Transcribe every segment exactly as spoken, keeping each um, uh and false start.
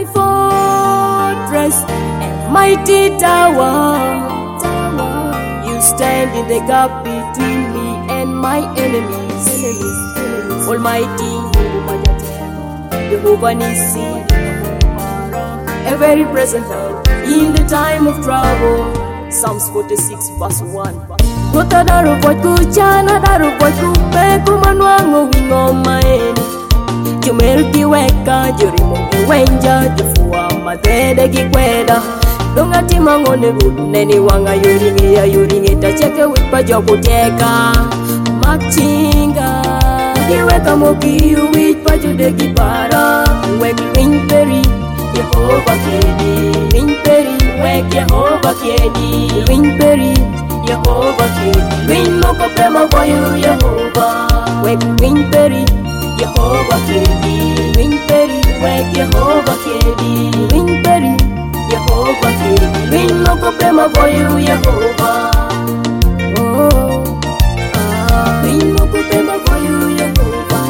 my fortress and mighty tower. You stand in the gap between me and my enemies. Almighty Jehovah Nissi, a very present help in the time of trouble. Psalms forty-six verse one. Kota daru boy kuchana daru boy kupe kumanwango wingo maeni. Jumelki weka jurimo wenja jufua matede kikweda. Donga timangone neni wanga yuringi ya yuringi tacheke wipa jokuteka. Machinga kiweka mokiyu wipa judeki para. Weki wimperi Jehovah kedi. Wimperi wek Jehovah kedi. Wimperi Jehovah kedi. Win moko pema boyu Jehovah. Wek wimperi Jehovah kedi. Wimperi wek Jehovah kedi. Wimperi Jehovah kedi. Win moko pema boyu Jehovah. Oh, ah, win moko pema boyu Jehovah.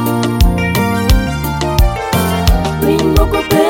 Win moko pema.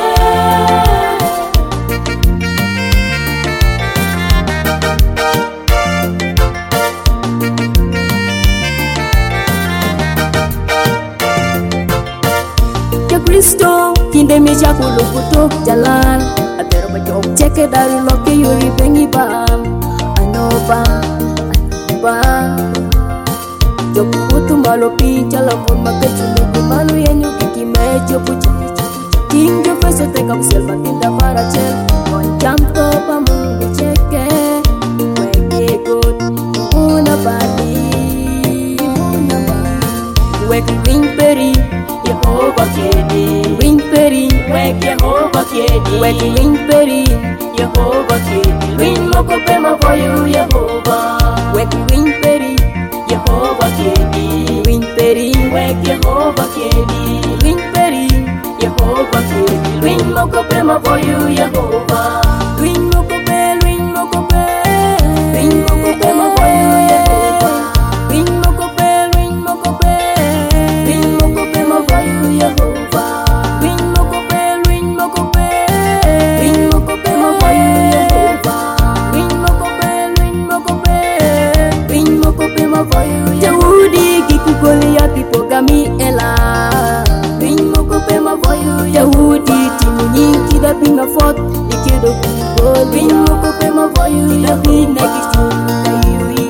Kristo kinde meja kulukutok jalan atero bajok ceke dari loke yuri bengi bam anoba anoba jok putu malo pincha lapun makechulu kumanu yenyu kiki mejo pucha kinjo feso teka selva tinda para chel on jam to pamungu ceke weke good una badi una badi weke wimperi Jehovah kedi. Wimperi wek Jehovah kedi. Wek wimperi Jehovah kedi. Win moko pema for you Jehovah. Wek wimperi Jehovah kedi. Wimperi wek Jehovah kedi. Wimperi Jehovah kedi. Win moko pema for you Jehovah. Win moko pe, win moko pe. Win moko pema for you Jehovah. Win moko pe, win moko pe. Win moko pema for you Jehovah. Win moko pe, win moko pe. Win moko pema for you Jehovah. Win moko pe, win moko pe. Win moko pema for you Yahudi kikugoli ya pipogami ela. Win moko pema for you Yahudi timu nyingi da pinga fort ikido kugoli. Win moko pema for you Yahudi kishuka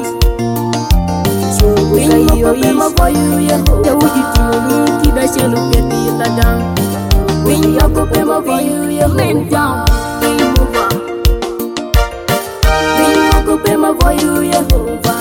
Win moko pema for you Jehovah. Yahudi timu nyingi da shelu keti ladang. Win moko pema for you Jehovah. Win moko Win moko pema for you Jehovah.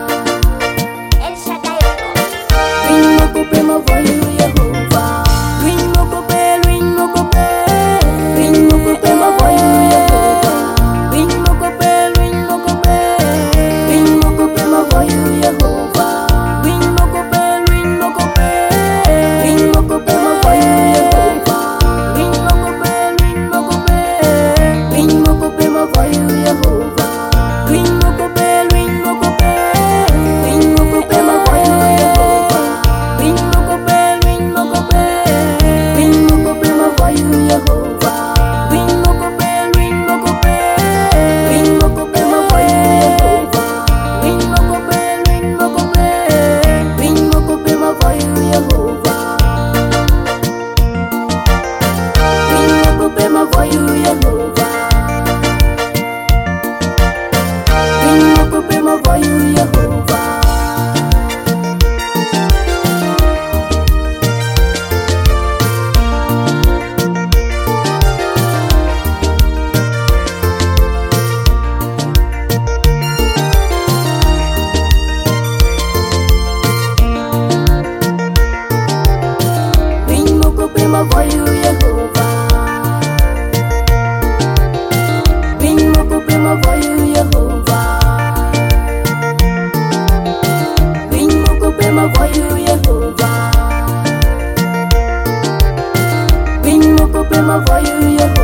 Win moko pema for you Jehovah. Win moko pe, win moko pe. Win moko pema for you Jehovah. Win moko pe, win moko pe. Win moko pema for you Jehovah. Win moko pe, win moko pe. Win moko pema for you Jehovah. Win moko pe, win moko pe. Win moko pema for you Jehovah. Win moko pe, win moko pe. Win moko pema for you Jehovah. Win moko pe, win moko pe. Win moko pema for you Jehovah. Win moko pe, win moko pe. Win moko pema for you Jehovah. Win moko pe, win moko pe. Win moko pema for you Jehovah. Win moko pema for you Jehovah. Win moko pema for you Jehovah. Win moko pema for you Jehovah. Win moko pema for you Jehovah. Win moko pema for you Jehovah. Win moko pema for you Jehovah.